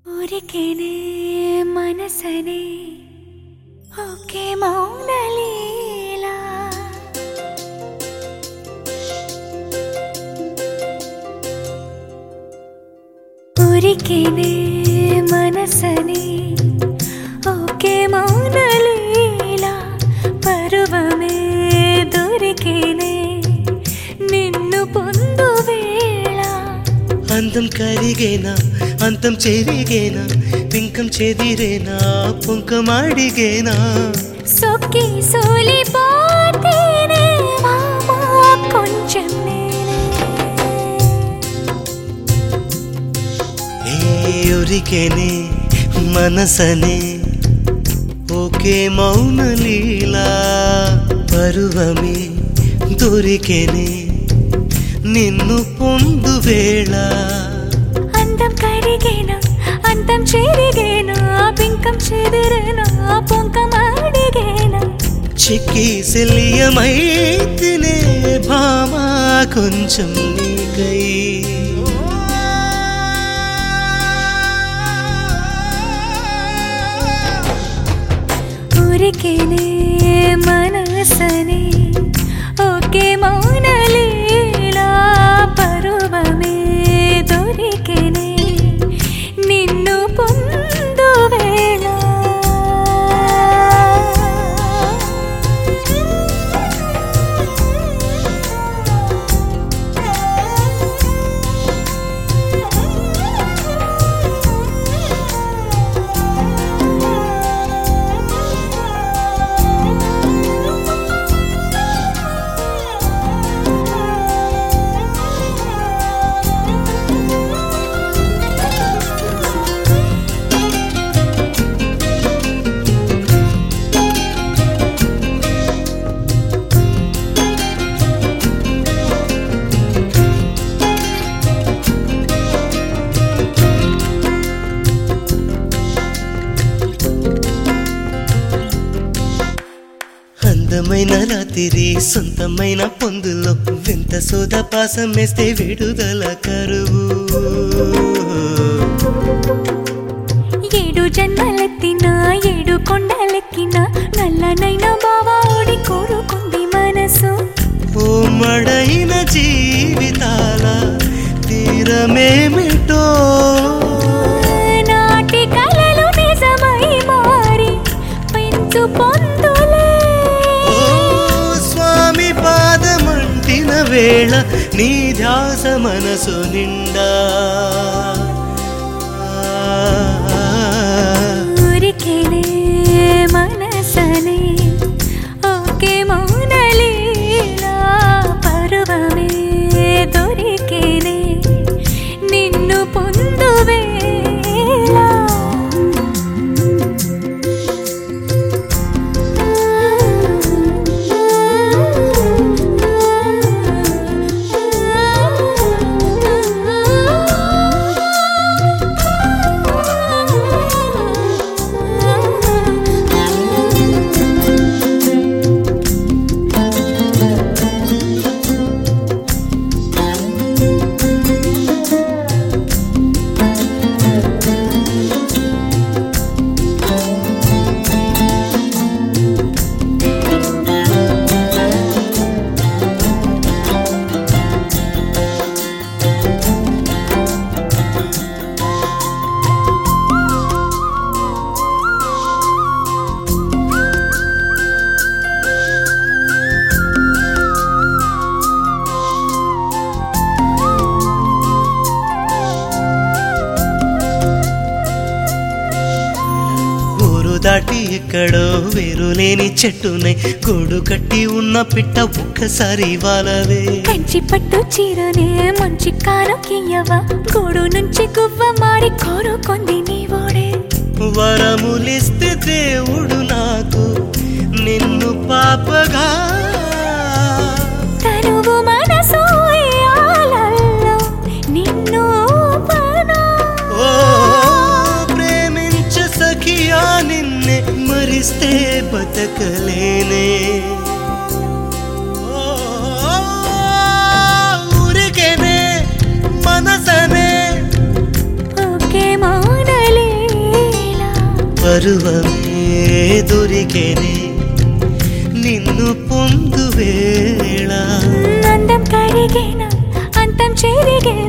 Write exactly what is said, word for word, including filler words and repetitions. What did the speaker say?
ఊరికేనే మనసనే ఒకే మౌనలీలా ఊరికేనే మనసనే ఒకే మౌనలీలా పరువమే దొరికేనే నిన్ను పొందు వేళ అందం కరిగేనా అంతం చెరిగేనా పింకం చెదిరేనా పొంకమాడిగేనా సొక్కి సోలిపోతేనే మామా కొంచెం ఊరికేనే మనసనే ఒకే మౌనలీలా పరువమే దొరికేనే నిన్ను పొందు వేళ అందం కరిగేనా అంతం చెరిగేనా పింకం చెదిరేనా పొంకమాడిగేనా చిక్కి సెలియమైతినే భామా కొంచెం నీకై ఊరికేనే మనసనే ఒకే మౌనలీలా పరువమే దొరికేనే నిన్ను పొందు వేళ అందమైన రాత్రి సొంతమైన పొందులో వింత సోద పాసం వేస్తే విడుదల కరువు ఏడు జన్మలెత్తినా ఏడు కొండలెక్కినా నల్లనైనా బావాడి కోరుకుంది మనసు ఓ మడైన జీవితాల తీరమేమిటో నాటి కలలు నిజమై మారి పెంచు పొందులే స్వామి పాదమంటిన వేళ నీ ధ్యాస మనసు నిండా ఊరికేనే మనసనే ఒకే మౌనలీలా పరువమే దొరికేనే నిన్ను పొందు వేళ దాటి ఎక్కడో వేరులేని చెట్టునై గూడు కట్టి ఉన్న పిట్ట ఒక్కసారి వాలవే కంచి పట్టు చీరనే మంచి కానుకియ్యవా గూడు నుంచి గువ్వ మారి కోరుకుంది నీవోడే వరములిస్తే దేవుడు నాకు నిన్ను పాపగా తనువు మనసు ఆలల్లో నిన్ను పనా ఓ ప్రేమించ సఖియా నిన్నే మరిస్తే బతకలేనే ఊరికేనే మనసనే ఒకే మౌనలీలా పరువమే దొరికెనే నిన్ను పొందు వేళ అందం కరిగేనా అంతం చెరిగేనా